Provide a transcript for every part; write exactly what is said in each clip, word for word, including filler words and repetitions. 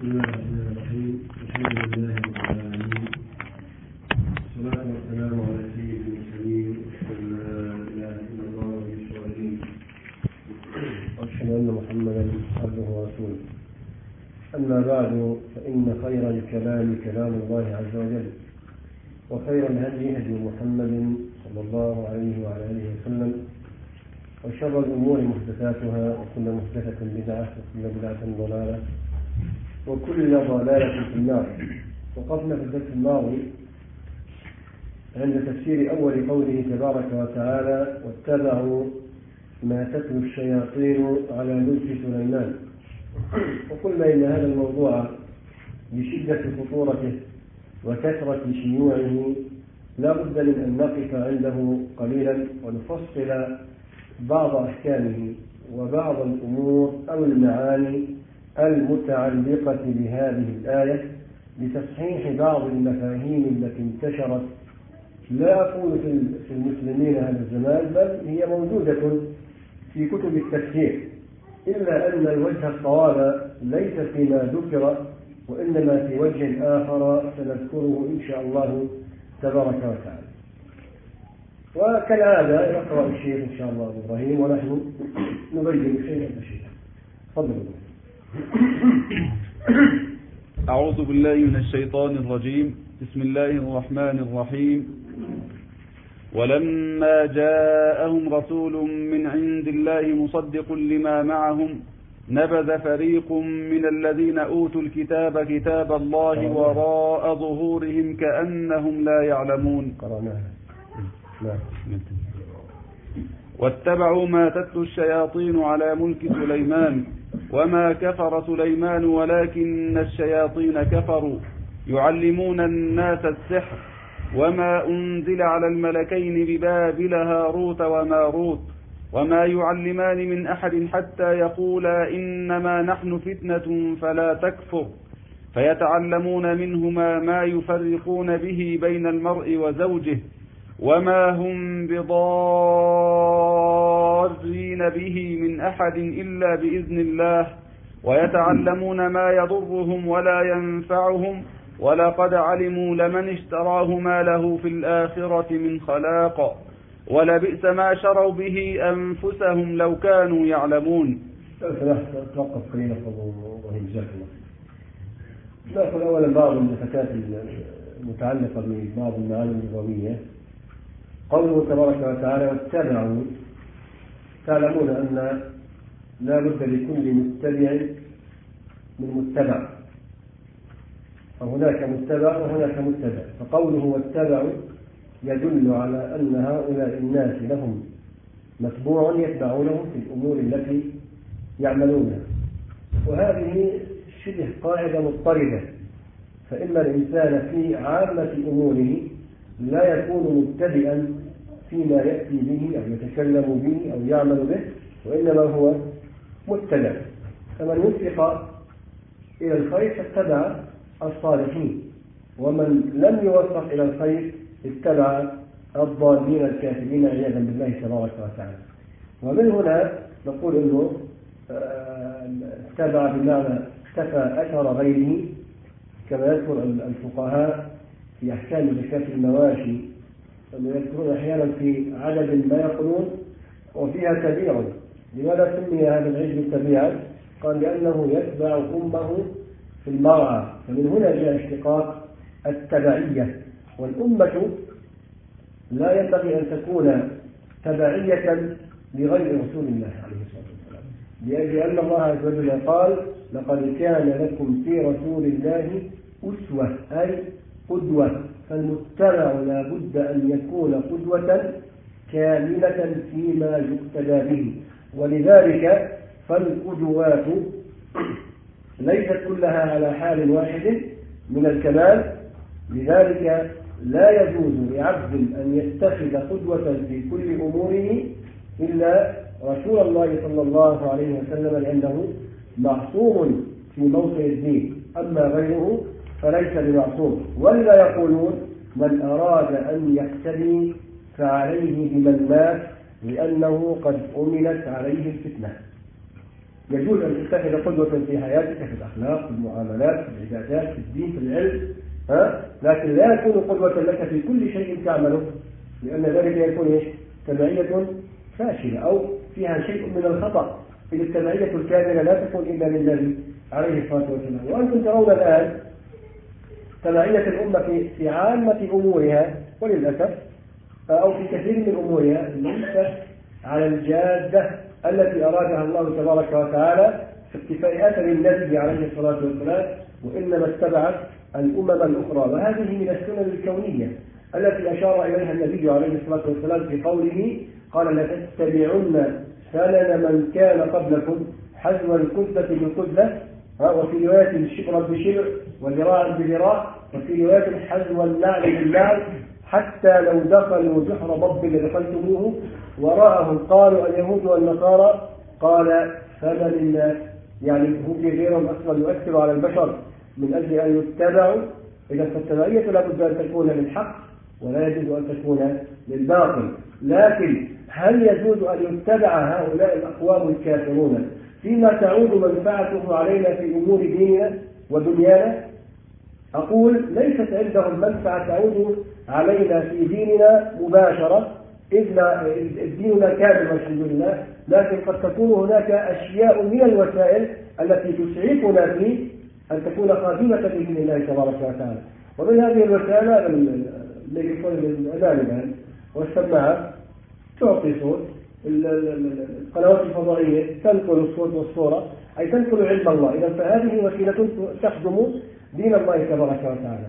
بسم الله الرحمن الرحيم. الحمد لله رب العالمين، والصلاة والسلام على سيد المرسلين، أشهد أن لا إله إلا الله ولي الصالحين، وأشهد أن محمدا عبده ورسوله. أما بعد، فإن خير الكلام كلام الله عز وجل، وخير الهدي هدي محمد صلى الله عليه وعلى آله وسلم، وشر الأمور محدثاتها، وكل محدثة بدعة، وكل بدعة ضلالة، وكل ضلالة في النار. وقفنا في الدرس الماضي عند تفسير أول قوله تبارك وتعالى: واتبعوا ما تتلو الشياطين على ملك سليمان. وقلنا إن هذا الموضوع بشدة خطورته وكثرة شيوعه لا بد من أن نقف عنده قليلا ونفصل بعض أحكامه وبعض الأمور أو المعاني المتعلقة بهذه الآية لتصحيح بعض المفاهيم التي انتشرت، لا أقول في المسلمين هذا الزمان، بل هي موجودة في كتب التفسير، إلا أن الوجه الصواب ليس فيما ذكر، وإنما في وجه آخر سنذكره إن شاء الله تبارك وتعالى. وكالعادة يقرأ الشيخ إن شاء الله إبراهيم، ونحن نبين شيئا فشيئا. تفضل. أعوذ بالله من الشيطان الرجيم. بسم الله الرحمن الرحيم. ولما جاءهم رسول من عند الله مصدق لما معهم نبذ فريق من الذين أوتوا الكتاب كتاب الله وراء ظهورهم كأنهم لا يعلمون. واتبعوا ما تتلو الشياطين على ملك سليمان وما كفر سليمان ولكن الشياطين كفروا يعلمون الناس السحر وما أنزل على الملكين ببابل هاروت وماروت وما يعلمان من أحد حتى يقولا إنما نحن فتنة فلا تكفر فيتعلمون منهما ما يفرقون به بين المرء وزوجه وما هم بضارين به من أحد إلا بإذن الله ويتعلمون ما يضرهم ولا ينفعهم ولقد علموا لمن اشتراه ما له في الآخرة من خلاق ولبئس ما شروا به أنفسهم لو كانوا يعلمون. توقف قليلا وهم جزاك الله. نأخذ أولا بعض المفتات المتعلقة ببعض المعاني اللغوية. قوله تبارك وتعالى: واتبعوا، تعلمون أن لا بد لكل متبع من متبع، فهناك متبع وهناك متبع، فقوله واتبعوا يدل على أن هؤلاء الناس لهم متبوع يتبعونهم في الأمور التي يعملونها، وهذه شبه قاعدة مضطردة، فإن الإنسان في عامة أموره لا يكون مبتدئا فيما يأتي به أو يتكلم به أو يعمل به، وإنما هو متبع. فمن وفق إلى الخير فاتبع الصالحين، ومن لم يوفق إلى الخير اتبع الضالين الكافرين عياذا بالله تبارك وتعالى. ومن هنا نقول إنه اتبع بمعنى اختفى أثر غيره، كما يذكر الفقهاء في أحكام زكاة المواشي، يذكرون أحيانا في عدد ما يقولون وفيها كبير. لماذا سمي هذا العجل تبيعا؟ قال لأنه يتبع أمه في المرعى، فمن هنا جاء اشتقاق التبعية. والأمة لا ينبغي أن تكون تبعية لغير رسول الله عليه الصلاة والسلام، لأن الله عز وجل قال: لقد كان لكم في رسول الله أسوة، أي قدوة. فالمتبع لا بد أن يكون قدوة كاملة فيما يقتدى به، ولذلك فالقدوات ليست كلها على حال واحد من الكمال. لذلك لا يجوز لعبد أن يتخذ قدوة في كل أموره إلا رسول الله صلى الله عليه وسلم، لأنه معصوم في موضع الدين، أما غيره فليس بمعصوم. ولا يقولون: من أراد أن يقتدي فعليه بمن مات، لأنه قد أمنت عليه الفتنة. يجوز أن تتخذ قدوة في حياتك، في الأخلاق، في المعاملات، في العبادات، في الدين، في العلم، ها؟ لكن لا يكون قدوة لك في كل شيء تعمله، لأن ذلك يكون إيش؟ تبعية فاشلة أو فيها شيء من الخطأ. إذ التبعية الكاملة لا تكون إلا للنبي عليه الصلاة والسلام. وأنتم ترون الآن تبعية الأمة في في عامة أمورها، وللأسف أو في كثير من أمورها ليست على الجادة التي أرادها الله تبارك وتعالى في اقتفاء أثر النبي عليه الصلاة والسلام، وإنما اتبعت الأمم الأخرى. وهذه من السنن الكونية التي أشار إليها النبي عليه الصلاة والسلام في قوله قال لتتبعن سنن من كان قبلكم حذو الكذبة بالكذبة، وفي رواية شبرا بشبر وذراعا بذراع، وفي رواية حذو النعل بالنعل، حتى لو دخلوا جحر ضب لدخلتموه وراءهم قالوا اليهود والنصارى قال فمن الناس، يعني هم في غيرهم أصلا يؤثر على البشر من أجل أن يتبعوا. إذا فالتبعية لابد أن تكون للحق ولا يجوز أن تكون للباطل. لكن هل يجوز أن يتبع هؤلاء الأقوام الكافرون فيما تعود منفعته علينا في أمور ديننا ودنيانا؟ أقول ليست عندهم منفعة تعود علينا في ديننا مباشرة، إذ ديننا كامل والحمد لله، لكن قد تكون هناك أشياء من الوسائل التي تسعفنا في أن تكون خادمة لدين الله تبارك وتعالى. ومن هذه الوسائل الذي يكون الأذان والسماعة تعطي صوت، القنوات الفضائية تنقل الصوت والصورة، أي تنقل علم الله. إذا فهذه وسيلة تخدم دين الله تبارك وتعالى.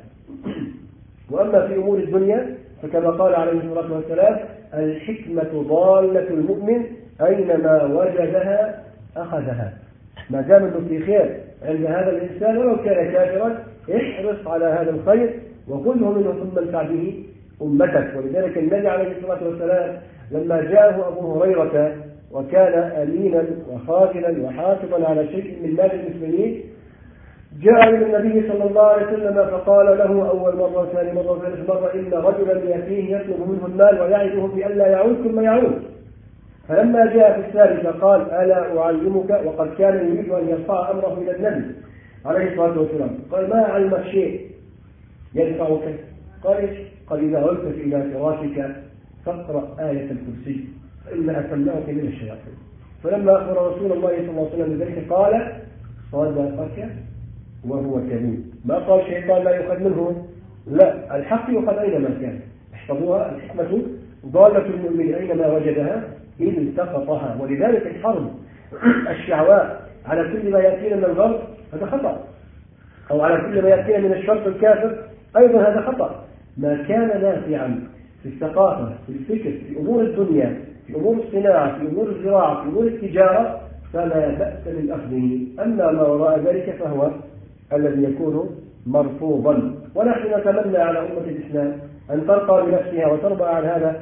وأما في أمور الدنيا فكما قال عليه الصلاة والسلام الحكمة ضالة المؤمن أينما وجدها أخذها. ما دام أنه في خير عند هذا الإنسان ولو كان كافرا احرص على هذا الخير وخذه منه ثم انفع به أمتك. ولذلك النبي عليه الصلاة والسلام لما جاءه أبو هريرة وكان أمينا وخازنا وحافظا على شيء من مال المسلمين، جاء إلى النبي صلى الله عليه وسلم فقال له أول مرة ثاني مرة ثالث مرة إن رجلا يأتيه يطلب منه المال ويعده بألا يعود ثم يعود. فلما جاء في الثالثة قال ألا أعلمك، وقد كان يريد أن يرفع أمره إلى النبي عليه الصلاة والسلام. قال ما علمك شيء يدفعك؟ قال إيش؟ قال إذا عدت إلى فراشك فاقرأ آية الكرسي فإنها تمنعك من الشياطين. فلما أخبر رسول الله صلى الله عليه وسلم بذلك قال صدقك وهو كريم. ما قال شيطان لا يؤخذ منه، لا، الحق يؤخذ أينما كان. احفظوها، الحكمة ضالة المؤمن أينما وجدها إذ التقطها. ولذلك الحرب الشعواء على كل ما يأتينا من الغرب هذا خطأ، أو على كل ما يأتينا من الشرق الكافر أيضا هذا خطأ. ما كان نافعا في الثقافة، في الفكر، في أمور الدنيا، في أمور الصناعة، في أمور الزراعة، في أمور التجارة فلا بأس من أخذه. أما ما وراء ذلك فهو الذي يكون مرفوضا. ونحن نتمنى على أمة الإسلام أن ترقى بنفسها وترضى عن هذا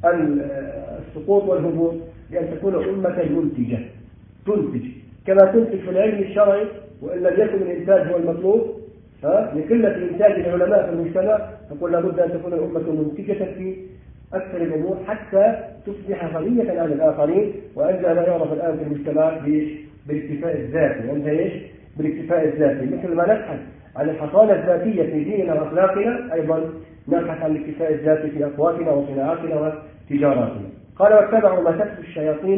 السقوط والهبوط، لأن تكون أمة منتجة تنتج كما تنتج في العلم الشرعي، وإن لم يكن الإنتاج هو المطلوب لقلة إنتاج العلماء في المجتمع، نقول لابد أن تكون الأمة منتجة في أكثر الأمور حتى تصبح غنية عن الآخرين. وأنها لا يعرف الآن في المجتمع بالاكتفاء الذاتي، وأنها إيش؟ بالاكتفاء الذاتي. مثل ما نبحث عن الحصانة الذاتية في ديننا وأخلاقنا أيضا نبحث عن الاكتفاء الذاتي في أقواتنا وصناعاتنا وتجاراتنا. قال واتبعوا ما تتلو الشياطين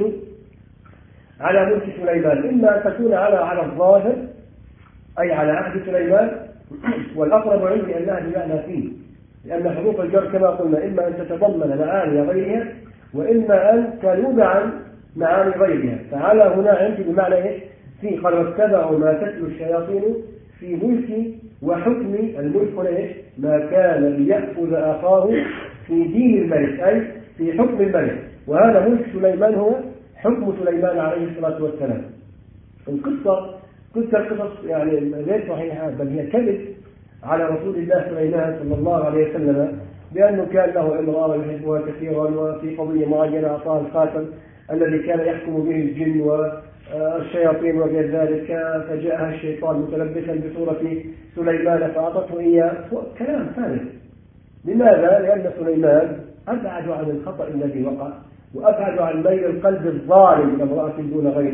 على ملك سليمان، إما أن تكون على على الظاهر أي على عهد سليمان، والأقرب عندي أنها بمعنى فيه، لأن حروف الجر كما قلنا إما أن تتضمن معاني غيرها وإما أن تنوب عن معاني غيرها. فعلى هنا عندي بمعنى إيش؟ في قال واتبعوا ما تتلو الشياطين في ملك وحكم. الملك هنا إيش؟ ما كان ليأخذ أخاه في دين الملك، أي في حكم الملك. وهذا ملك سليمان هو حكم سليمان عليه الصلاة والسلام. القصة قصة القصص يعني غير صحيحة، بل هي كذب على رسول الله سليمان صلى الله عليه وسلم بأنه كان له امرأة يحبها كثيرا، وفي قضية معينة أعطاه الخاتم الذي كان يحكم به الجن والشياطين وغير ذلك، فجاءها الشيطان متلبسا بصورة سليمان فأعطته إياه. كلام ثالث. لماذا؟ لأن سليمان أبعد عن الخطأ الذي وقع، وأبعد عن ميل القلب الظالم إلى امرأة دون غيرها،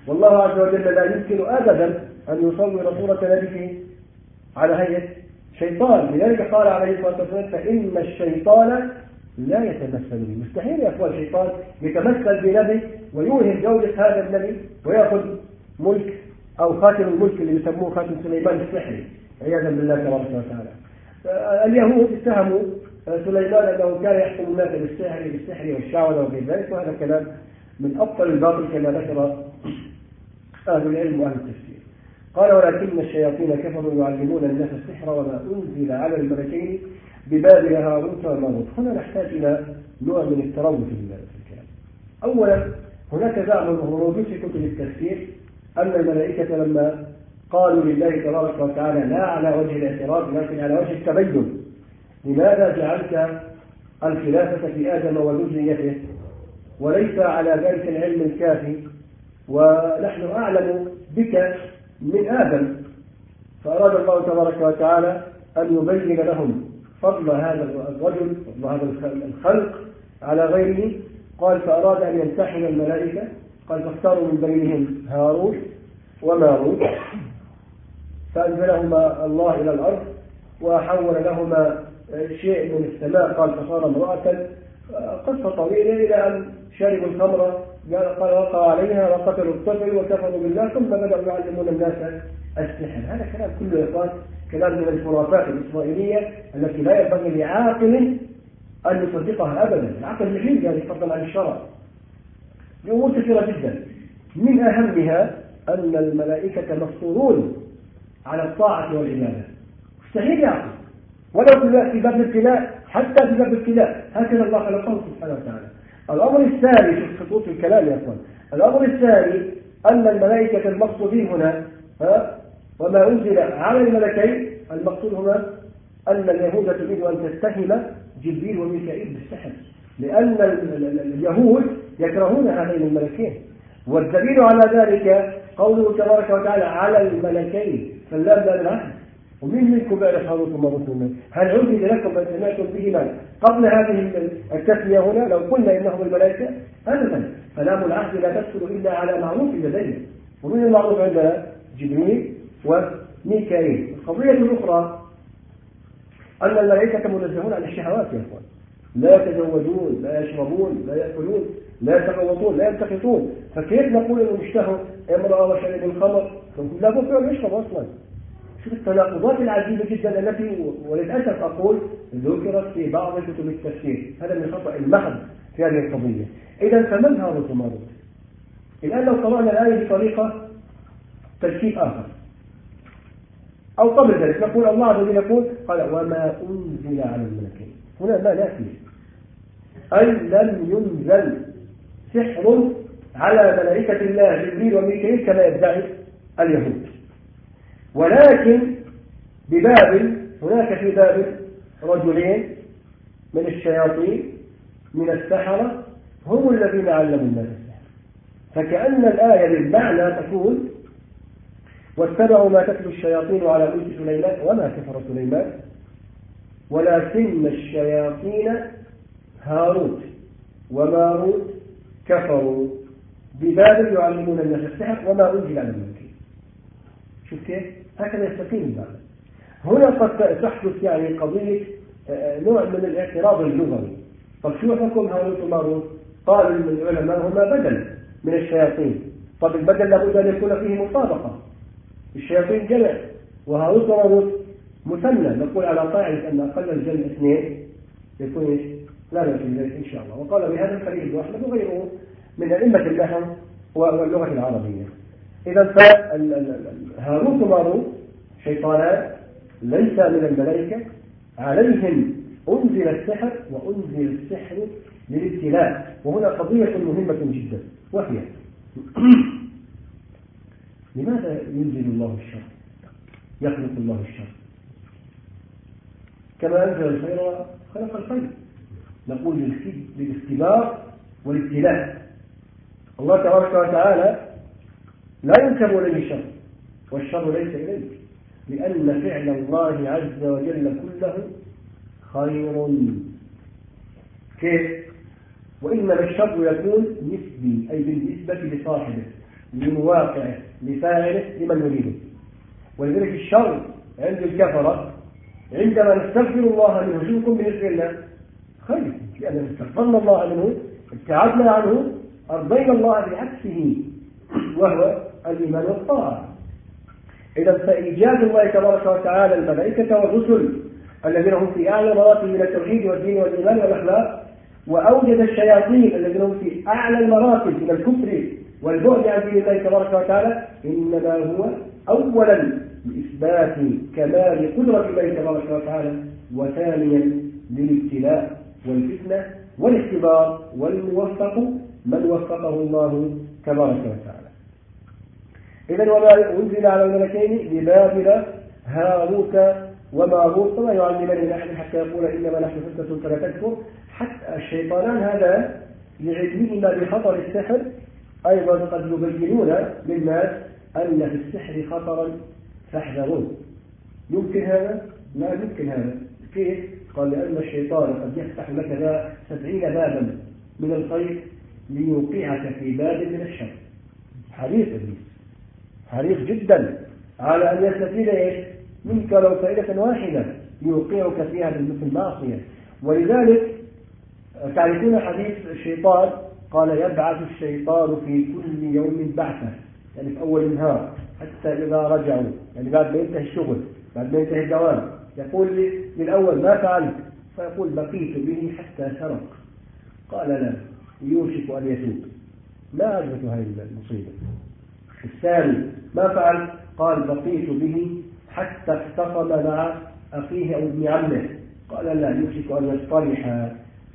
والله عز وجل لا يمكن أبدا أن يصور صورة نبيه على هيئة شيطان. لذلك قال عليه الصلاة والسلام فإن الشيطان لا يتمثل به. مستحيل يا أخوان الشيطان يتمثل بنبي ويوهب جودة هذا النبي ويأخذ ملك أو خاتم الملك اللي يسموه خاتم سليمان السحري عياذا بالله تبارك وتعالى. اليهود اتهموا سليمان أنه كان يحكم الناس بالسحر بالسحر والشعوذة وغير ذلك، وهذا كلام من أبطل الباطل كما ذكر أهل العلم وأهل التفسير. قال ولكن الشياطين كفروا يعلمون الناس السحر وما أنزل على الملكين ببابل هاروت وماروت. هنا نحتاج إلى نوع من التروي في الكلام. أولا هناك زعم موجود في كتب التفسير أن الملائكة لما قالوا لله تبارك وتعالى لا على وجه الاعتراض لكن على وجه التبين لماذا جعلت الخلافة في آدم وذريته وليس على ذلك العلم الكافي ونحن أعلم بك من آدم، فأراد الله تبارك وتعالى أن يبين لهم فضل هذا الرجل فضل هذا الخلق على غيره. قال فأراد أن يمتحن الملائكة، قال فاختاروا من بينهم هاروت وماروت فأنزلهما الله إلى الأرض وحول لهما شيء من السماء قال فصار امرأة. قصة طويلة إلى أن شربوا الخمر قال وقع عليها وقتلوا الطفل وكفروا بالله ثم بدأوا يعلمون الناس السحر. هذا كلام كله يا إخوان كلام من الخرافات الإسرائيلية التي لا ينبغي لعاقل أن يصدقها أبدا. العقل محيل يعني فضلا عن الشرع. أمور كثيرة جدا من أهمها أن الملائكة مفطورون على الطاعة والعبادة. مستحيل يعقل ولو في باب الابتلاء، حتى في باب الابتلاء هكذا الله خلقه سبحانه وتعالى. الأمر الثاني في خطوط الكلام يا أخوان، الأمر الثاني أن الملائكة المقصودين هنا ها وما أنزل على الملكين المقصود هنا أن اليهود تريد أن تتهم جبريل وميكائيل بالسحر، لأن اليهود يكرهون هذين الملكين، والدليل على ذلك قوله تبارك وتعالى على الملكين فاللام لا العهد. ومين منكم بيعرف هاروت وماروت منهم؟ هل عُهد لكم أن سمعتم بهما قبل هذه التسمية هنا لو قلنا إنهم الملائكة؟ أبدا، فلام العهد لا تدخل إلا على معروف لدينا. ومن المعروف عندنا جبريل وميكائيل. القضية الأخرى أن الملائكة منزهون عن الشهوات يا أخوان، لا يتزوجون لا يشربون لا يأكلون لا يتغوطون لا يلتقطون. فكيف نقول إنه اشتهوا امرأة وشرب الخمر؟ لا بد أن يشرب أصلا. شوف التناقضات العجيبة جدا التي وللأسف أقول ذكرت في بعض كتب التفسير. هذا من الخطأ المحض في هذه القضية. إذا فمن هاروت وماروت؟ الآن لو قرأنا الآية بطريقة تركيب آخر أو قبل ذلك نقول الله عز وجل يقول قال وما أنزل على الملكين. هنا ما نأتي أي لم ينزل سحر على ملائكة الله جبريل وميكائيل كما يدعي اليهود، ولكن ببابل هناك في بابل رجلين من الشياطين من السحرة هم الذين علموا الناس السحر. فكأن الآية بالمعنى تقول واتبعوا ما تتلو الشياطين على ملك سليمان وما كفر سليمان ولكن الشياطين هاروت وماروت كفروا ببابل يعلمون الناس السحر وما أنزل على الملكين. شوف كيف؟ هكذا يستقيم البعض. هنا قد تحدث يعني قضية نوع من الاعتراض اللغوي. طب شو حكم هاروت وماروت؟ قال العلماء هما بدل من الشياطين. طب البدل لابد أن يكون فيه مطابقة. الشياطين جمع وهاروت وماروت مثنى، نقول على قاعدة أن أقل الجمع اثنين يكون إيش؟ لا نفي ذلك إن شاء الله. وقال بهذا الخليل وأحمد وغيره من أئمة النحو واللغة العربية. إذا فهاروت وماروت شيطانان ليس من الملائكة عليهم أنزل السحر وأنزل السحر للابتلاء. وهنا قضية مهمة جدا وهي لماذا ينزل الله الشر؟ يخلق الله الشر كما أنزل الخير خلق الخير. نقول للاختبار والابتلاء. الله تبارك وتعالى لا ينسب إليه الشر والشر ليس إليه، لأن فعل الله عز وجل كله خير. كيف؟ وإنما الشر يكون نسبي أي بالنسبة لصاحبه. لمواقعه لفاعله لمن يريده. ولذلك الشر عند الكفرة عندما نستغفر الله منه شوفكم بالنسبة لنا خير، لأننا استغفرنا الله منه ابتعدنا عنه أرضينا الله بعكسه وهو الإيمان والطاعة. إذا فإيجاد الله تبارك وتعالى الملائكة والرسل الذين هم في أعلى مراتب من التوحيد والدين والإيمان والأخلاق، وأوجد الشياطين الذين هم في أعلى المراتب من الكفر والبعد عن دين الله تبارك وتعالى، إنما هو أولا لإثبات كمال قدرة الله تبارك وتعالى، وثانيا للابتلاء والفتنة والاختبار، والموفق من وفقه الله تبارك وتعالى. إذن وما أنزل على الملكين ببابل هاروت وماروت وما يعلمان من أحد حتى يقول إنما نحن فتنة فلا تكفر. حتى الشيطانان هذا لعلمهما بخطر السحر أيضا قد يبينون للناس أن في السحر خطرا فاحذروه. يمكن هذا؟ لا يمكن هذا. كيف؟ قال لأن الشيطان قد يفتح لك سبعين بابا من الخير ليوقعك في باب من الشر. حريص إبليس حريص جدا على أن يستفيد إيش منك لو فائدة واحدة يوقعك فيها بالمثل معصية. ولذلك تعرفون حديث الشيطان قال يبعث الشيطان في كل يوم بعثة، يعني في أول النهار حتى إذا رجعوا، يعني بعد ما ينتهي الشغل بعد ما ينتهي الدوام يقول للأول ما فعلت؟ فيقول بقيت به حتى سرق. قال لا يوشك أن يتوب. ما عجبت هذه المصيبة. الثاني ما فعل؟ قال بقيت به حتى اختصم مع أخيه أو ابن عمه. قال لا يوشك أن يصطلح.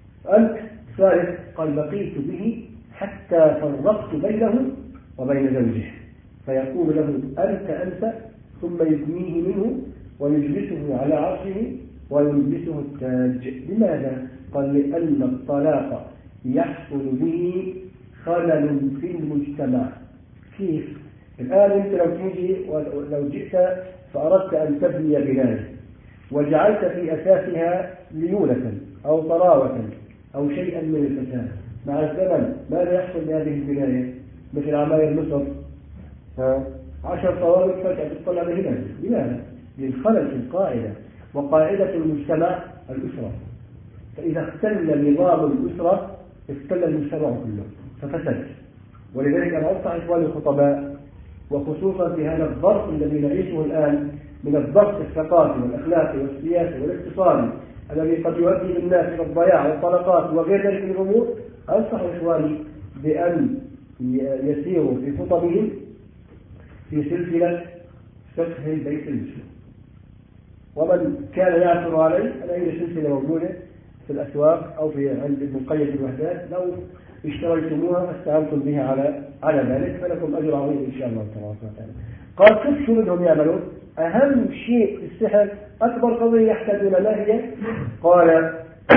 الثالث قال بقيت به حتى فرقت بينه وبين زوجه، فيقول له أنت أنت، ثم يثنيه منه ويجلسه على عرشه ويلبسه التاج. لماذا؟ قال لأن الطلاق يحصل به خلل في المجتمع. كيف؟ الآن أنت لو تيجي ولو جئت فأردت أن تبني بناية وجعلت في أساسها ليونة أو طراوة أو شيئا من الفساد، مع الزمن ماذا يحصل بهذه البناية؟ مثل عماير مصر عشر طوابق فجأة تطلع بهنا. لماذا؟ للخلل في القاعدة، وقاعدة المجتمع الأسرة. فإذا اختل نظام الأسرة اختل المجتمع كله ففسد. ولذلك أنا أنصح إخواني الخطباء وخصوصا في هذا الظرف الذي نعيشه الآن من الضغط الثقافي والأخلاقي والسياسي والاقتصادي الذي قد يؤدي بالناس إلى الضياع والطلقات وغير ذلك من الأمور، أنصح إخواني بأن يسيروا في خطبهم في سلسلة فقه البيت المسلم. ومن كان يعثر عليه أنا هي سلسلة موجودة في الأسواق أو في عند ابن القيم الوحدات، لو اشتريتموها فاستعنتم بها على على ذلك فلكم أجر عظيم إن شاء الله تبارك وتعالى. قال كيف شو بدهم يعملون؟ أهم شيء في السحر أكبر قضية يحتاجون لها هي قال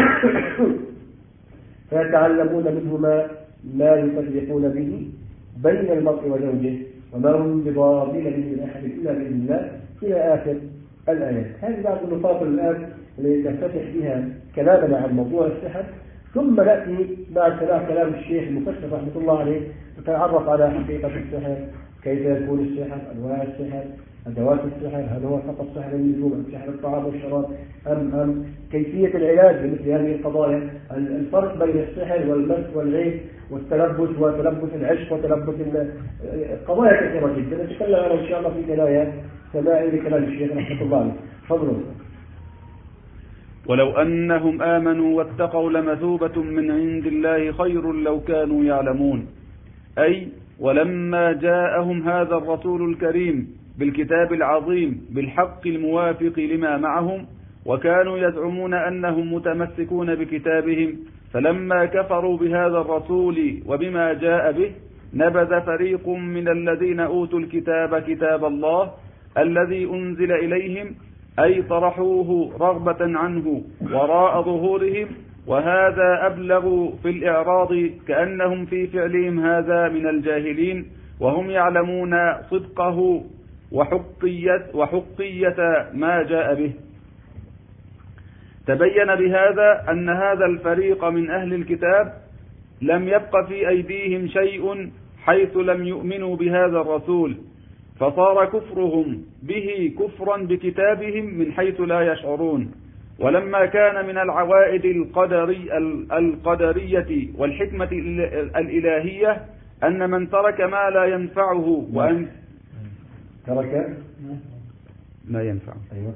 فيتعلمون منهما ما يفرقون به بين المرء وزوجه وما هم بضارين به من أحد إلا بإذن الله إلى آخر الآيات. هذه بعض النقاط الآن التي تفتح بها كلامنا عن موضوع السحر، ثم نأتي بعد سماع كلام الشيخ المفسر رحمة الله عليه نتعرف على حقيقة السحر، كيف يكون السحر، أنواع السحر، أدوات السحر، هل هو فقط سحر النجوم أم سحر الطعام والشراب أم أم كيفية العلاج بمثل هذه القضايا، الفرق بين السحر والمس والعين والتلبس وتلبس العشق وتلبس قضايا كثيرة جدا نتكلم عنها إن شاء الله في كلايات سماعي لكلام الشيخ رحمة الله عليه. تفضلوا. ولو أنهم آمنوا واتقوا لمثوبة من عند الله خير لو كانوا يعلمون. أي ولما جاءهم هذا الرسول الكريم بالكتاب العظيم بالحق الموافق لما معهم وكانوا يزعمون أنهم متمسكون بكتابهم، فلما كفروا بهذا الرسول وبما جاء به نبذ فريق من الذين أوتوا الكتاب كتاب الله الذي أنزل إليهم، أي طرحوه رغبة عنه وراء ظهورهم، وهذا أبلغ في الإعراض كأنهم في فعلهم هذا من الجاهلين وهم يعلمون صدقه وحقية, وحقية ما جاء به. تبين بهذا أن هذا الفريق من أهل الكتاب لم يبق في أيديهم شيء حيث لم يؤمنوا بهذا الرسول، فصار كفرهم به كفرا بكتابهم من حيث لا يشعرون. ولما كان من العوائد القدري القدرية والحكمة الإلهية أن من ترك ما لا ينفعه وأن ترك ما ينفعه أيوة.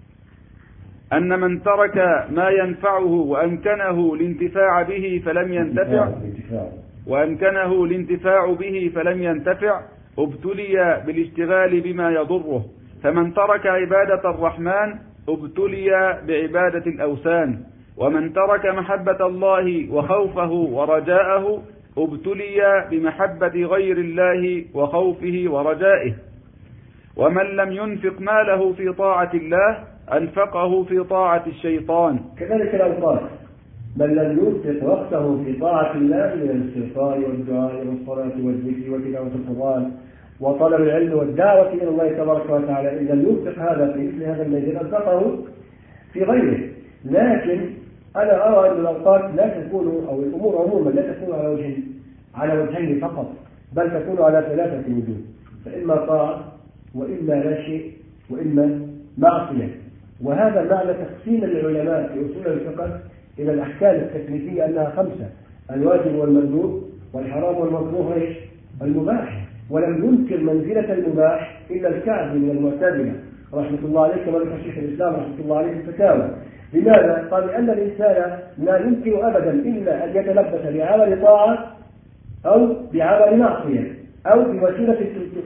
أن من ترك ما ينفعه وأمكنه الانتفاع به فلم ينتفع وأمكنه الانتفاع به فلم ينتفع ابتلي بالاشتغال بما يضره. فمن ترك عبادة الرحمن ابتلي بعبادة الأوثان، ومن ترك محبة الله وخوفه ورجاءه ابتلي بمحبة غير الله وخوفه ورجائه. ومن لم ينفق ماله في طاعة الله أنفقه في طاعة الشيطان. كذلك الأوقات، من لم ينفق وقته في طاعة الله من الاستغفار والدعاء والصلاة والذكر وتلاوة القرآن وطلب العلم والدعوة إلى الله تبارك وتعالى، إن لم ينفق هذا في مثل هذا الميدان أنفقه في غيره. لكن أنا أرى أن الأوقات لا تكون، أو الأمور عموما لا تكون على وجه على وجهين فقط، بل تكون على ثلاثة وجوه، فإما طاعة وإما لا شيء وإما معصية. وهذا معنى تقسيم العلماء في أصول الفقه إلى الأحكام التكليفية أنها خمسة: الواجب والمندوب والحرام والمكروه ايش؟ المباح. ولم ينكر منزلة المباح إلا الكعب من المعتزلة رحمة الله عليه، كما ذكر شيخ الإسلام رحمة الله عليه في الفتاوى. لماذا؟ قال لأن الإنسان لا يمكن أبدا إلا أن يتلبس بعمل طاعة أو بعمل معصية، أو بوسيلة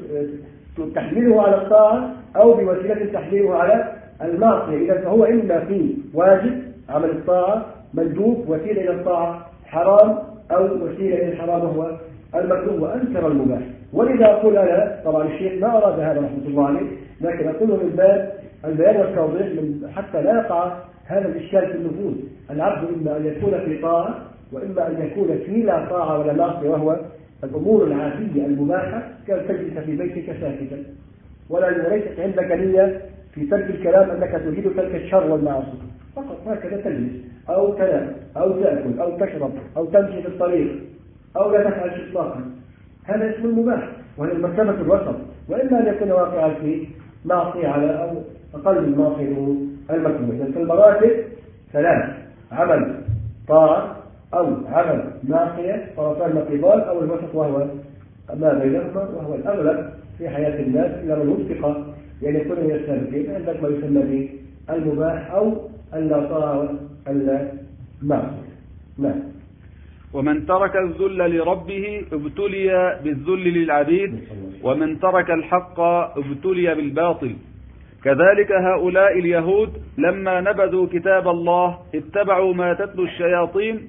تحمله على الطاعة أو بوسيلة تحمله على المعصية. إذا فهو إما في واجب عمل الطاعة، مندوب وسيلة إلى الطاعة، حرام أو وسيلة إلى الحرام هو المكروه، وأنكر المباح. ولذا أقول أنا، طبعا الشيخ ما أراد هذا رحمة الله عليه، لكن أقوله من باب البيان والتوضيح حتى لا يقع هذا الإشكال في النفوس. العبد إما أن يكون في طاعة وإما أن يكون في لا طاعة ولا معصية، وهو الأمور العادية المباحة، كان تجلس في بيتك ساكتا ولا ليست عندك نية في ترك الكلام أنك تريد ترك الشر والمعاصي، فقط هكذا تجلس أو تنام أو تأكل أو تشرب أو تمشي في الطريق أو لا تفعل شيء إطلاقا، هذا اسم المباح وهي مرتبة الوسط. وإما أن يكون واقعا في معصية على أو أقل من معصية المكروه. إذا في المراتب ثلاث: عمل طاعة أو عمل معصية، طرفان نقيضان، أو الوسط وهو ما بينهما، وهو الأغلب في حياة الناس إلى من وفق يعني يكون من السابقين عندك ما يسمى بالمباح أو اللا طاعة المعصية. نعم. ومن ترك الذل لربه ابتلي بالذل للعبيد، ومن ترك الحق ابتلي بالباطل. كذلك هؤلاء اليهود لما نبذوا كتاب الله اتبعوا ما تتلو الشياطين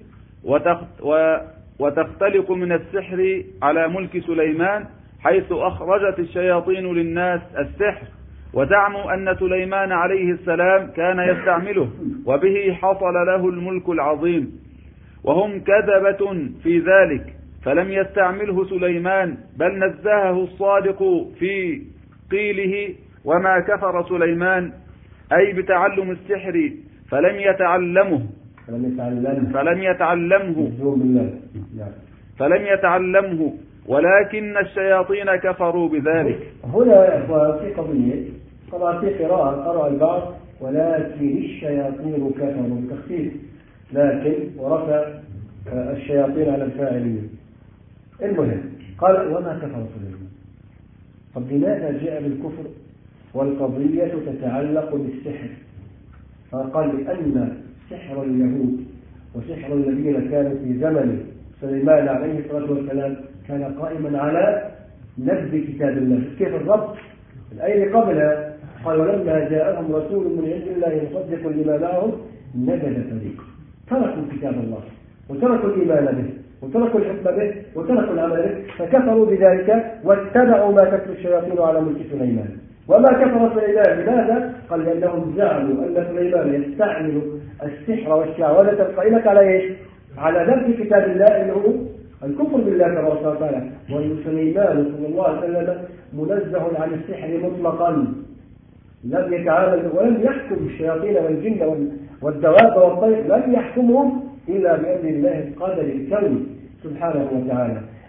وتختلق من السحر على ملك سليمان، حيث أخرجت الشياطين للناس السحر، وزعموا أن سليمان عليه السلام كان يستعمله وبه حصل له الملك العظيم، وهم كذبة في ذلك، فلم يستعمله سليمان بل نزهه الصادق في قيله وما كفر سليمان، أي بتعلم السحر فلم يتعلمه فلم يتعلمه فلم يتعلمه فلم يتعلمه ولكن الشياطين كفروا بذلك. هنا يا إخوان في قضية، طبعا في قراءة قرأ البعض ولكن الشياطين كفروا بتخفيف، لكن ورفع الشياطين على الفاعلين. المهم قال وما كفر سليمان. طب لماذا جاء بالكفر والقضية تتعلق بالسحر؟ فقال لأن سحر اليهود وسحر الذين كانوا في زمن سليمان عليه الصلاة والسلام كان قائما على نبذ كتاب الله. كيف الربط؟ الآية قبلها قال ولما جاءهم رسول من عند الله مصدق لما معهم نبذ فريق، تركوا كتاب الله وتركوا الإيمان به وتركوا الحكم به وتركوا العمل به، فكفروا بذلك واتبعوا ما تتلو الشياطين على ملك سليمان. وما كفر سليمان لماذا؟ قال لأنهم زعموا أن سليمان يستعمل السحر والشعوذة القائمة على ايش؟ على نبذ كتاب الله اللي هو الكفر بالله تبارك وتعالى. وسليمان صلى الله عليه وسلم منزه عن السحر مطلقا، لم يتعامل ولم يحكم الشياطين والجن والدواب والطير، لم يحكمهم إلا بأمر الله القادر الكوني سبحانه وتعالى.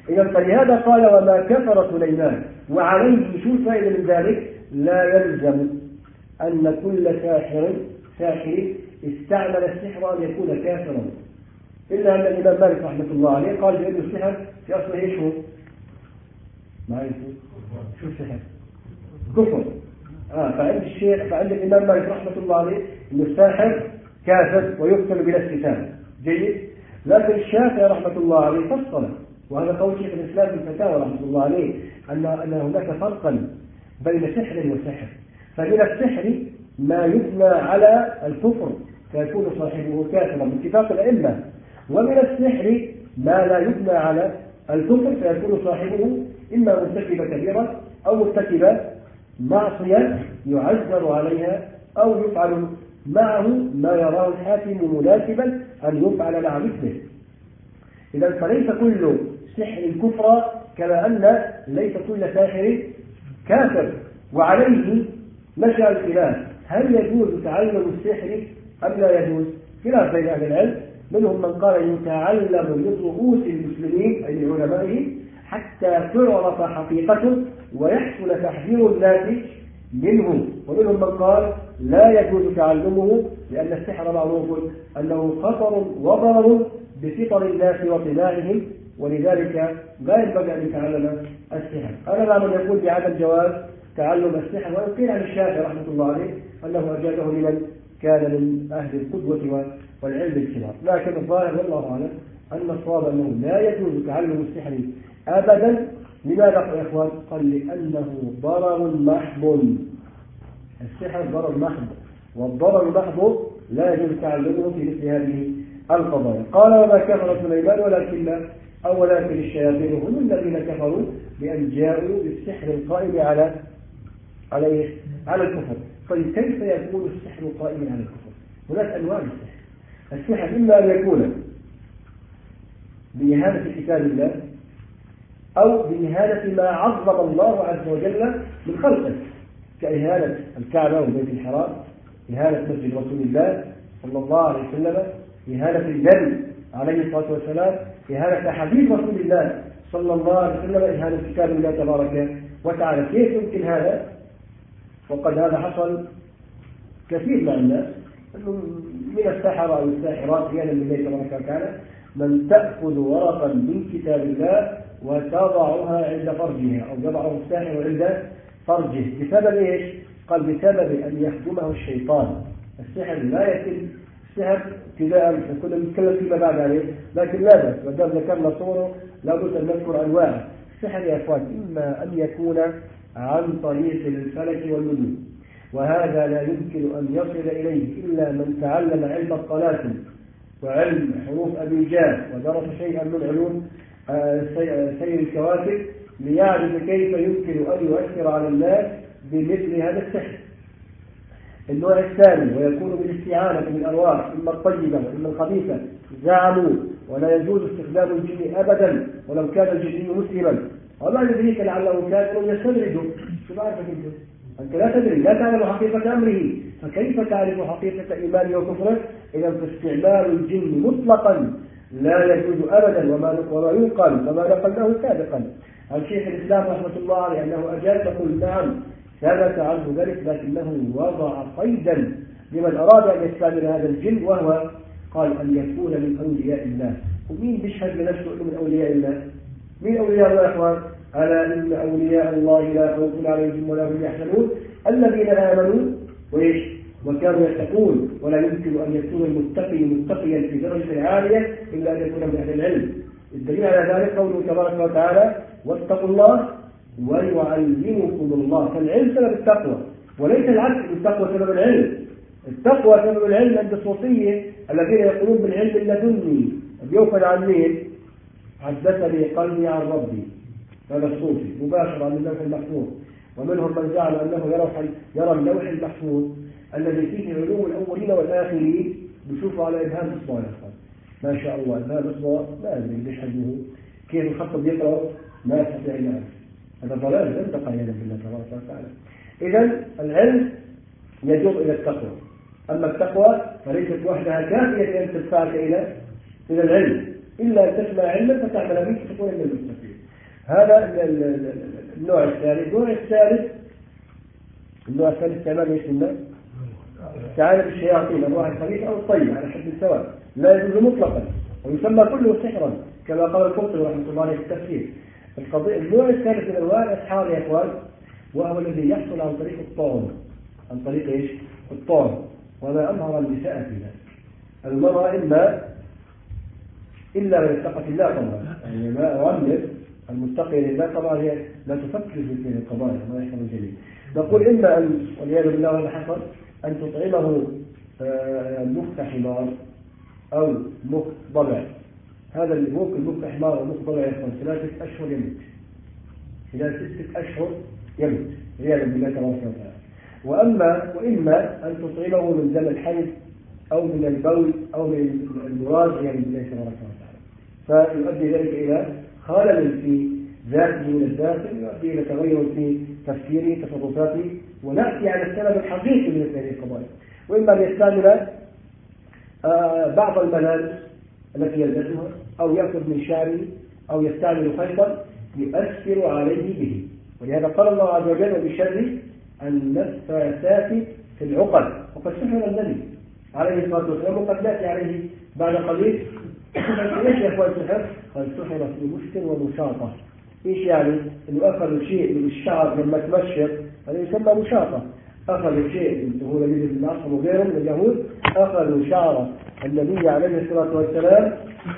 إذا فلهذا قال وما كفر سليمان وعليه. شو الفائدة من ذلك؟ لا يلزم أن كل ساحر ساحر استعمل السحر أن يكون كافرا، إلا أن الإمام مالك رحمة الله عليه قال بأن السحر في أصله إيش هو؟ ما يعرفون شو السحر؟ كفر. آه فعند الشيخ فعند الإمام مالك رحمة الله عليه أن الساحر كافر ويقتل بلا استثناء. جيد. لكن الشافعي رحمة الله عليه فصل، وهذا قول شيخ الإسلام في الفتاوى رحمة الله عليه، أن أن هناك فرقا بين سحر وسحر. فمن السحر ما يبنى على الكفر فيكون صاحبه كافرا باتفاق الأئمة، ومن السحر ما لا يبنى على الكفر فيكون صاحبه إما مرتكب كبيرة أو مرتكب معصية يعذر عليها أو يفعل معه ما يراه الحاكم مناسبا أن يفعل مع مثله. إذا فليس كل سحر كفر، كما أن ليس كل ساحر كافر. وعليه نشأ الخلاف، هل يجوز تعلم السحر أم لا يجوز؟ خلاف بين أهل العلم، منهم من قال يتعلم من رؤوس المسلمين أي علمائه حتى تعرف حقيقته ويحصل تحذير الناس منه، ومنهم من قال لا يجوز تعلمه لأن السحر معروف أنه خطر وضرر بفطر الناس وطباعهم، ولذلك لا ينبغي أن يتعلم السحر. أنا لا من يقول بعدم جواز تعلم السحر، وإن قيل عن الشافعي رحمة الله عليه أنه أجازه لمن كان من أهل القدوة والعلم الكبار، لكن الظاهر والله أعلم أن الصواب أنه لا يجوز تعلم السحر أبدا. لماذا يا إخوان؟ قال لأنه ضرر محض. السحر ضرر محض، والضرر المحض لا يجوز تعلمه في مثل هذه القضايا. قال وما كفر سليمان ولكن أو ولكن الشياطين هم الذين كفروا بأن جاءوا بالسحر القائم على عليه على الكفر. طيب كيف يكون السحر قائما على الكفر؟ هناك أنواع السحر. السحر إما أن يكون بإهانة كتاب الله أو بإهانة ما عظم الله عز وجل من خلقه، كإهانة الكعبة والبيت الحرام، إهانة مسجد رسول الله صلى الله عليه وسلم، إهانة النبي عليه الصلاة والسلام، إهانة حديث رسول الله صلى الله عليه وسلم، إهانة كتاب الله تبارك وتعالى. كيف يمكن هذا؟ وقد هذا حصل كثير مع الناس، من السحرة أو الساحرات إهانة لله تبارك وتعالى من تأخذ ورقا من كتاب الله وتضعها عند فرجها، أو يضعه الساحر عند فرجه. بسبب إيش؟ قال بسبب أن يخدمه الشيطان. السحر لا يتم السحر ابتداء، كنا نتكلم فيما بعد عليه، لكن لا بأس ما دام ذكرنا صوره لابد أن نذكر أنواعه. السحر يا إخوان إما أن يكون عن طريق الفلك والنجوم، وهذا لا يمكن أن يصل إليه إلا من تعلم علم الطلاسم وعلم حروف أبيجاد ودرس شيئا من علوم سير الكواكب ليعرف كيف يمكن أن يؤثر على الناس بمثل هذا السحر. النوع الثاني ويكون بالاستعانة من الأرواح إما الطيبة وإما الخبيثة، زعموا ولا يجوز استخدام الجن أبدا ولو كان الجن مسلما، وما يدريك لعله كافر يستدرج. شو بعرفك انت؟ أنت لا تدري، لا تعلم حقيقة أمره، فكيف تعرف حقيقة إيمانه وكفره؟ إذا فاستعمال الجن مطلقا لا يجوز أبدا، وما وما ينقل كما نقلناه سابقا عن شيخ الإسلام رحمة الله عليه أنه أجاز، تقول نعم ثبت عنه ذلك، لكنه وضع قيدا لمن أراد أن يستعمل هذا الجن، وهو قال أن يكون من أولياء الله. ومين بيشهد لنفسه أنه من أولياء الله؟ مين أولياء الله يا إخوان؟ ألا إن أولياء الله لا خوف عليهم ولا هم يحزنون الذين آمنوا وإيش وكانوا يتقون. ولا يمكن أن يكون المتقي متقيا في درجة عالية إلا أن يكون من أهل العلم. الدليل على ذلك قوله تبارك وتعالى واتقوا الله ويعلمكم الله. فالعلم سبب التقوى وليس العكس، التقوى سبب العلم. التقوى سبب العلم عند الصوفية الذين يقولون بالعلم اللدني بيوفد عن مين؟ حدثني قلبي عن ربي، هذا الصوفي مباشرة من اللوح المحفوظ. ومنهم من زعم أنه يرى يرى اللوح المحفوظ الذي فيه علوم الأولين والآخرين بيشوفوا على إبهام إصبع. ما شاء الله إبهام إصبع لا أدري ليش حجمه، كيف الخط بيقرأ ما يستطيع أن يعرف. هذا ضلال لم تقع يدا بالله تبارك وتعالى. إذا العلم يجر إلى التقوى، أما التقوى فليست وحدها كافية أن تدفعك إلى إلى العلم، إلا أن تسمع علما فتعمل به فتكون من المتقين. هذا النوع الثالث. النوع الثالث النوع الثالث استعمال ايش قلنا؟ استعانة بالشياطين أنواع الخبيث أو الطيب على حد سواء لا يجوز مطلقا ويسمى كله سحرا كما قال القرطبي رحمه الله عليه في التفسير. القضية النوع الثالث من أنواع الأسحار يا إخوان وهو الذي يحصل عن طريق الطعن. عن طريق ايش؟ الطعن. وما أظهر النساء في ذلك. المرأة إما إلا من اتقت الله طبعا، يعني ما أؤمن المتقي لله طبعا هي لا تفكر في القضايا ما يحصل الجميع. نقول إما أن والعياذ بالله هذا حصل أن تطعمه مخ حمار أو مخ ضبع. هذا المخ المخ حمار أو مخ ضبع يكون ثلاثة أشهر يموت، خلال ستة أشهر يموت عياذا بالله تبارك وتعالى. وأما وإما أن تطعمه من دم الحيض أو من البول أو من المراد عياذا بالله تبارك وتعالى، فيؤدي ذلك إلى خلل في ذاته من الداخل، يؤدي إلى تغير في تفكيره تصرفاته، ونأتي على السبب الحقيقي من هذه القضايا. وإما أن يستعمل آه بعض الملابس التي يلبسها أو يأخذ من شعره أو يستعمل خيطا يؤثر عليه به. ولهذا قال الله عز وجل بشر النفاثات في العقد، وقد سحر النبي عليه الصلاة والسلام وقد نأتي عليه بعد قليل. ايش يا اخوان السحر؟ قال سحر في مشت ومشاطة. ايش يعني؟ انه اخذ شيء من الشعر لما تمشط هذا يسمى مشاطة. اخذ شيء من هو الذي في العصر وغيره من اليهود اخذوا شعر النبي عليه الصلاة والسلام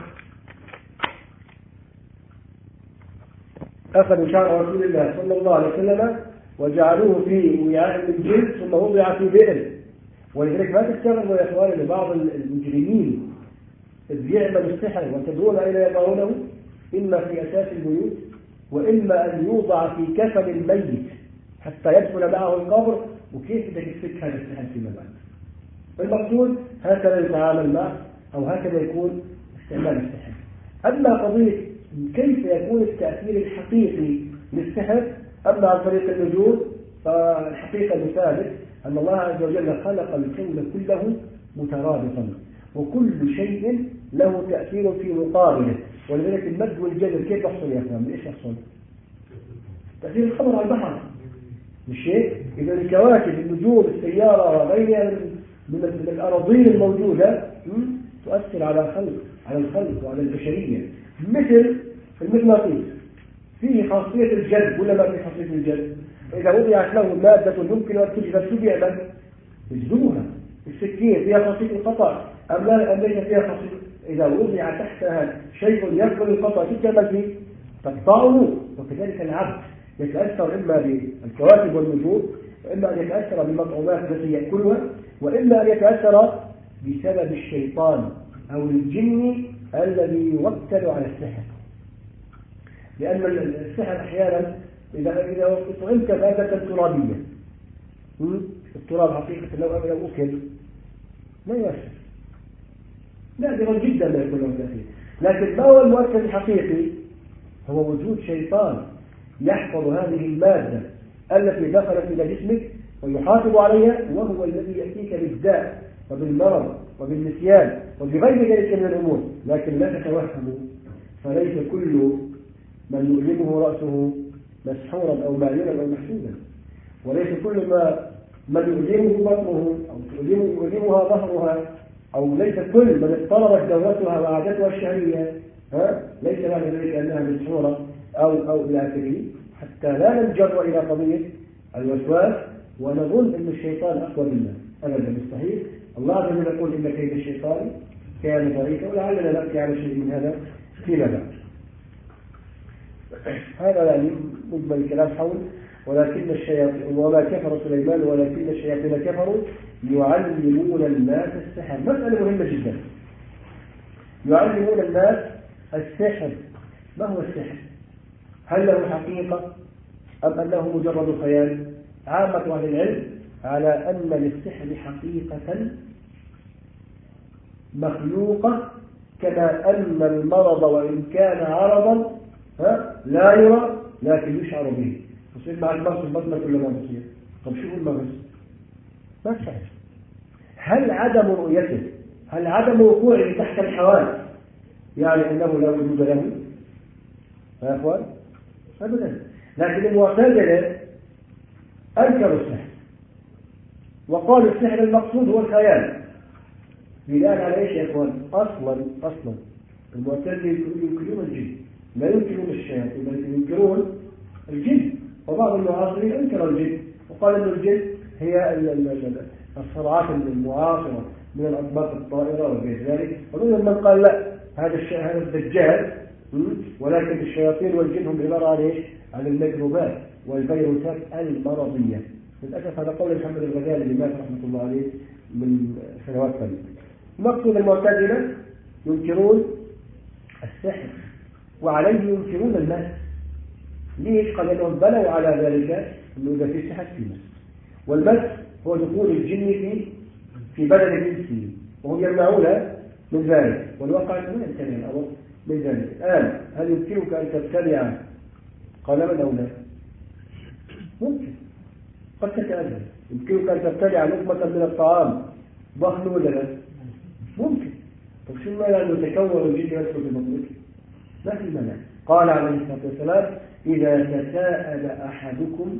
اخذوا شعر رسول الله صلى الله عليه وسلم وجعلوه في وعاء من جلد ثم وضع في بئر. ولذلك ما تستغربوا يا اخوان ان بعض المجرمين إذ يعمل السحر وتدرون أين يضعونه؟ إما في أساس البيوت وإما أن يوضع في كفن الميت حتى يدخل معه القبر. وكيف بدك تفك هذا السحر فيما بعد؟ المقصود هكذا يتعامل معه أو هكذا يكون استعمال السحر. أما قضية كيف يكون التأثير الحقيقي للسحر أما عن طريق النجوم فالحقيقة مثابت أن الله عز وجل خلق الكون كله مترابطا وكل شيء له تأثير في مقابله. ولذلك المد والجزر كيف يحصل يا أخوان؟ إيش يحصل؟ تأثير الخبر على البحر مش هيك؟ إذا الكواكب النجوم السيارة وغيرها من الأراضين الموجودة تؤثر على الخلق على الخلق وعلى البشرية. مثل المغناطيس فيه خاصية الجذب ولا ما فيه خاصية الجذب؟ إذا وضعت له مادة يمكن أن تجذب شو بيعمل؟ يجذبها. السكين فيها خاصية القطع أم لا أم ليس فيها خاصية؟ إذا وضع تحتها شيء يقبل القطع شو تعمل فيه؟ تقطعه. وكذلك العبد يتأثر إما بالكواكب والنجوم وإما أن يتأثر بالمطعومات التي يأكلها وإما أن يتأثر بسبب الشيطان أو الجن الذي يوكل على السحر. لأن السحر أحيانا إذا إذا أطعمت مادة ترابية التراب حقيقة لو لو أكل لا يؤثر نادرا جدا لا يكون له تأثير. لكن ما هو المؤثر الحقيقي؟ هو وجود شيطان يحفظ هذه المادة التي دخلت إلى جسمك ويحافظ عليها وهو الذي يأتيك بالداء وبالمرض وبالنسيان وبغير ذلك من الأمور. لكن لا تتوهموا فليس كل من يؤلمه رأسه مسحورا أو مايلا أو محسودا وليس كل ما من يؤلمه بطنه أو يؤلمها ظهرها أو ليس كل من اضطربت دورتها وعادتها الشهرية ها ليس معنى ذلك أنها مسحورة أو أو إلى آخره حتى لا ننجر إلى قضية الوسواس ونظن أن الشيطان أقوى منا. أبدا مستحيل. الله عز وجل يقول إن كيد الشيطان كان ضعيفا ولعلنا نأتي على شيء من هذا فيما بعد. هذا يعني مجمل الكلام حول ولكن الشياطين وما كفر سليمان ولكن الشياطين كفروا يعلمون الناس السحر. مسألة مهمة جدا. يعلمون الناس السحر. ما هو السحر؟ هل له حقيقة أم أنه مجرد خيال؟ عامة أهل العلم على أن للسحر حقيقة مخلوقة كما أن المرض وإن كان عرضا ها لا يرى لكن يشعر به. تصير مع المغص البطنة كل ما تصير. طب شو المغص؟ ما تشعر. هل عدم رؤيته هل عدم وقوعه تحت الحواس يعني أنه لا وجود له؟ يا أخوان أبدا. لكن المعتزلة أنكروا السحر وقالوا السحر المقصود هو الخيال. بناء على ايش يا اخوان؟ اصلا اصلا المعتزلة ينكرون الجن، لا ينكرون الشياطين بل ينكرون الجن. وبعض المعاصرين انكروا الجن وقال ان الجن هي الصراعات المعاصرة من الأطباق الطائرة وغير ذلك. ومنهم من قال لا، هذا هذا الدجال، ولكن الشياطين والجن هم عبارة عن ايش؟ عن الميكروبات والفيروسات المرضية. للأسف هذا قول محمد الغزالي اللي مات رحمة الله عليه من سنوات قليلة. مقصود المعتزلة ينكرون السحر وعليه ينكرون المس. ليش؟ قال لهم بنوا على ذلك أنه إذا في سحر في مس، والمس هو دخول الجن في في بدن الإنسي وهم يمنعون من ذلك، والواقع أنه لا يمتنع الأمر من ذلك. الآن هل يمكنك أن تبتلع قلما أو لا؟ ممكن، قد تتأذى. يمكنك أن تبتلع لقمة من الطعام ضخم ولا لا؟ ممكن. طب شو المانع أنه يتكون الجن يدخل في بطنك؟ ما في مانع. قال عليه الصلاة والسلام إذا تساءل أحدكم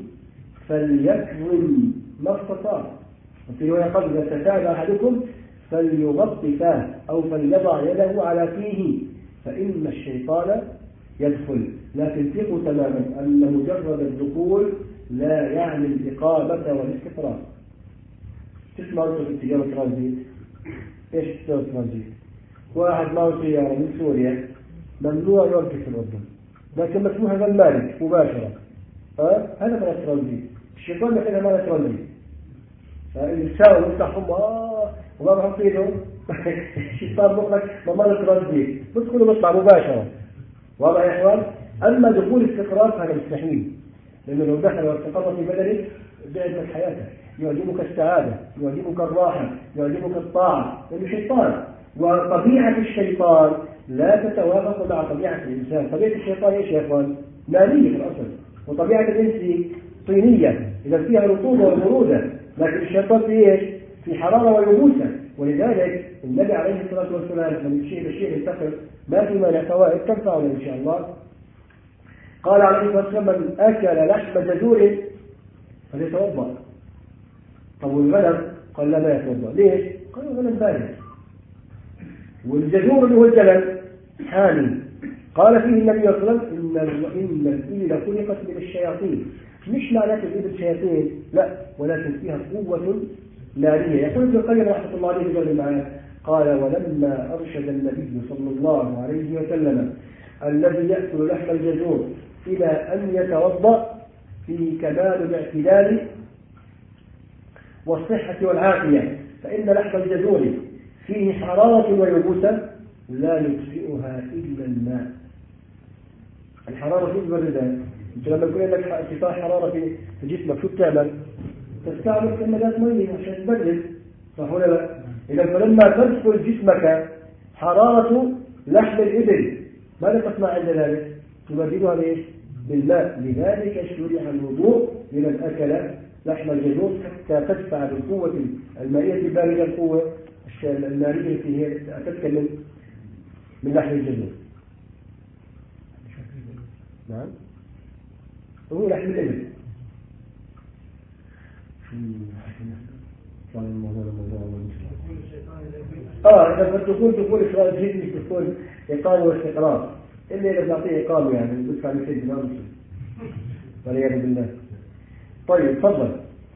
فليكظم ما استطاع. وفي رواية قال إذا تساءل أحدكم فليغطي فاه أو فليضع يده على فيه فإن الشيطان يدخل. لكن ثقوا تماما أن مجرد الدخول لا يعني الإقامة والاستقرار. تسمع أنت في التجارة ترانزيت؟ إيش تسوي ترانزيت؟ واحد معه سيارة من سوريا ممنوع يوقف في الأردن، لكن مسموح هذا المالك مباشرة. أه؟ هذا من الترانزيت. الشيطان يقول هذا الترانزيت. فالإنسان يفتحهم آه وما بحط إيده الشيطان مخلق ممر الترانزيت بدخل مطلع مباشرة. واضح يا إخوان؟ أما دخول استقرار فهذا مستحيل، لأنه لو دخل واستقر في بدنك بعد حياتك. يعجبك السعادة، يعجبك الراحة، يعجبك الطاعة، لأنه شيطان. وطبيعة الشيطان لا تتوافق مع طبيعة الإنسان. طبيعة الشيطان إيش يا إخوان؟ نارية في الأصل، وطبيعة الإنس طينية إذا فيها رطوبة وبرودة، لكن الشيطان في إيش؟ في حرارة ويبوسة. ولذلك النبي عليه الصلاة والسلام لما الشيء بالشيء ينتقل ما في مانع فوائد تنفعنا إن شاء الله. قال عليه الصلاة والسلام من أكل لحم جزور فليتوضأ. طب والغنم؟ قال لا ما يتوضأ. ليش؟ قال الغنم بارد، والجزور اللي هو الجلل حامي. قال فيه النبي صلى الله عليه وسلم إن الإبل خلقت من الشياطين. مش معناته الإبل شياطين، لا، ولكن فيها قوة نارية. يقول ابن القيم رحمة الله عليه في معاه قال ولما أرشد النبي صلى الله عليه وسلم الذي يأكل لحم الجزور إلى أن يتوضأ في كمال الاعتدال والصحة والعافية، فإن لحم الجزور فيه حرارة ويبوسة لا يطفئها إلا الماء. الحرارة في البردان، أنت لما يكون لك ارتفاع حرارة في جسمك شو بتعمل؟ تستعمل كمادات مية عشان تبرد، صح ولا لا؟ إذا فلما تدخل جسمك حرارة لحم الإبل ماذا تصنع عند ذلك؟ تبردها ليش؟ بالماء. لذلك شرع الوضوء لمن أكل لحم الجزور حتى تدفع بالقوة المائية الباردة القوة النارية التي هي تتكلم من لحم الجزور. نعم، هو لحم الإبل. اه اذا بتقول دخول افراد جدي مش دخول اقامه واستقرار، الا اذا بنعطيه اقامه يعني بندفع له سجن ما مسلم والعياذ بالله. طيب تفضل.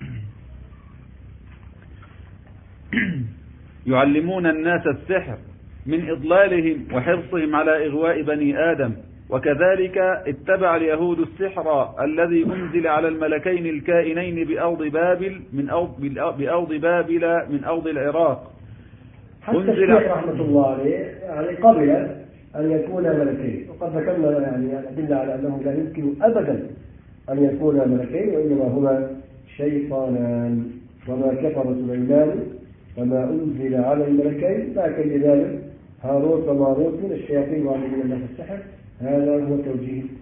يعلمون الناس السحر من إضلالهم وحرصهم على إغواء بني آدم، وكذلك اتبع اليهود السحر الذي أنزل على الملكين الكائنين بأرض بابل من أرض بأرض بابل من أرض العراق. حتى الشيخ رحمة الله عليه يعني قبل أن يكون ملكين، وقد ذكرنا يعني أدلة على أنه لا يمكن أبدا أن يكون ملكين وإنما هما شيطانان. وما كفر سليمان وما أنزل على الملكين لكن لذلك هاروت وماروت من الشياطين وعلمون الناس السحر. هذا هو توجيه